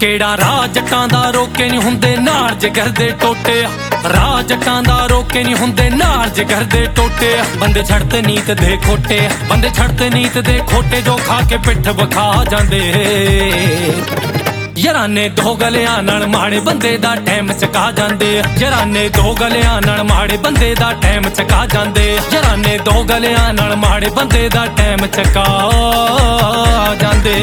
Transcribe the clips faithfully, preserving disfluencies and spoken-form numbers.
केड़ा राह जट्टां दा रोके नहीं हुंदे नाल जिगर दे टोटे राह जट्टां दा रोके नहीं हुंदे नाल जिगर दे टोटे बंदे छड़ते नीत दे खोटे बंदे छड़ते नीत दे खोटे जो खा के पिठ विखा जांदे याराने दो गलियां नाल माड़े बंदे दा टाइम चका जांदे याराने दो गलियां नाल माड़े बंदे दा टाइम चका जांदे याराने दो गलियां नाल माड़े बंदे दा टाइम चका जांदे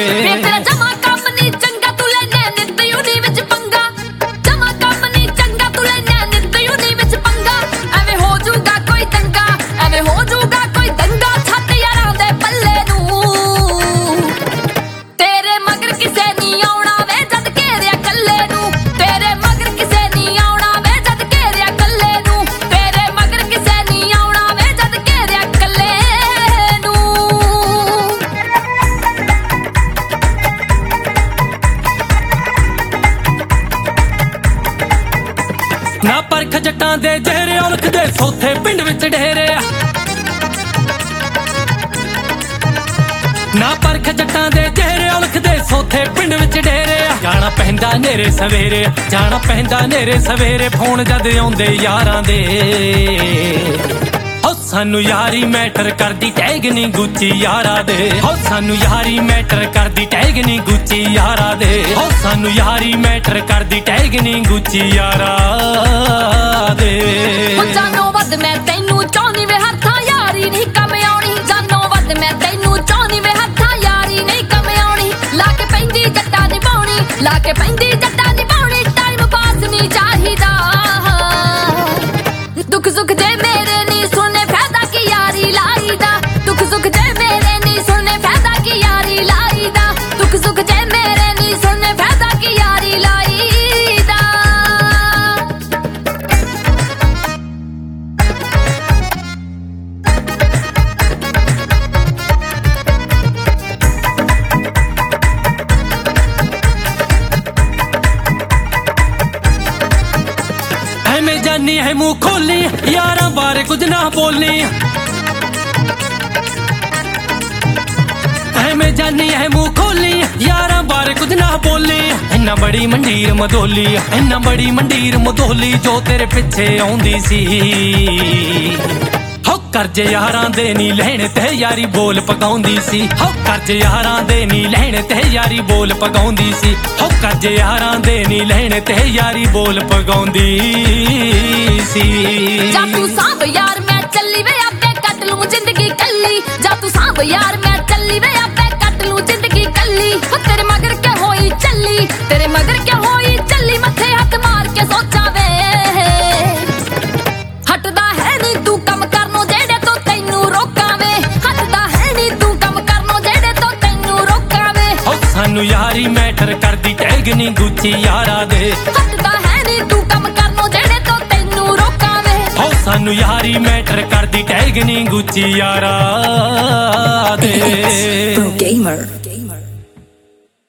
ना परख जट्टां दे चेहरे औलख दे सोथे पिंड विच ढेरे ना परख जट्टां दे चेहरे औलख दे सोथे पिंड विच ढेरे जाना पैंदा नेरे सवेरे जाना पैंदा नेरे सवेरे फोन जद आउंदे यारां दे हो सानू यारी मैटर करदी टैग नी गुच्ची यारा दे हो सानू यारी मैटर करदी टैग नी गुच्ची यारा दे हो सानू यारी मैटर करदी टैग नी गुच्ची यारा दे जानो वद मैं तैनू चाहनी वे हत्था यारी नहीं कम आउणी जानो वद मैं तैनू चाहनी वे हत्था यारी नहीं कम आउणी लाके पैंदी जट्टा निभाउणी लाके पैंदी जट्टा निभाउणी टाइम पास नहीं चाहिदा दुख सुख दे मेरे नी सुने फायदा की यारी लाईदा दुख सुख दे मेरे नी सुने फायदा की यारी लाईदा दुख सुख दे मेरे नी सुने फायदा की यारी लाईदा मैं जानी है मुंह खोली यारा बारे कुछ ना बोलनी मैं जानी है मुंह खोली यारा बारे कुछ ना बोली इन्ना बड़ी मंडीर मदोली इन्ना बड़ी मंडीर मदोली जो तेरे पिछे आउंदी सी हो करजे यारां दे नी लैण ते यारी बोल पगाउंदी सी हो करजे यारां दे नी लैण ते यारी बोल पगाउंदी सी हो करजे यारां दे नी लैण ते यारी बोल पगाउंदी सी जा तू सांभ यार मैं चली वे आपे कट लूं जिंदगी कल्ली जा तू सांभ यार मैं चली वे आपे कट लूं जिंदगी कल्ली हो तेरे मगर क्या होई चली तेरे मगर क्या होई चली मथे हाथ मार के सोचा वे हटदा है नी तू कम करनो जेड़े तो तैनू रोकावे हटदा है नी तू कम करनो जेड़े तो तैनू रोकावे हो सानू यारी मैटर करदी टैग नी गुच्ची यारा दे हटदा है नी तू कम करनो जेड़े तो तैनू रोकावे हो सानू यारी मैटर करदी टैग नी गुच्ची यारा दे Pro Gamer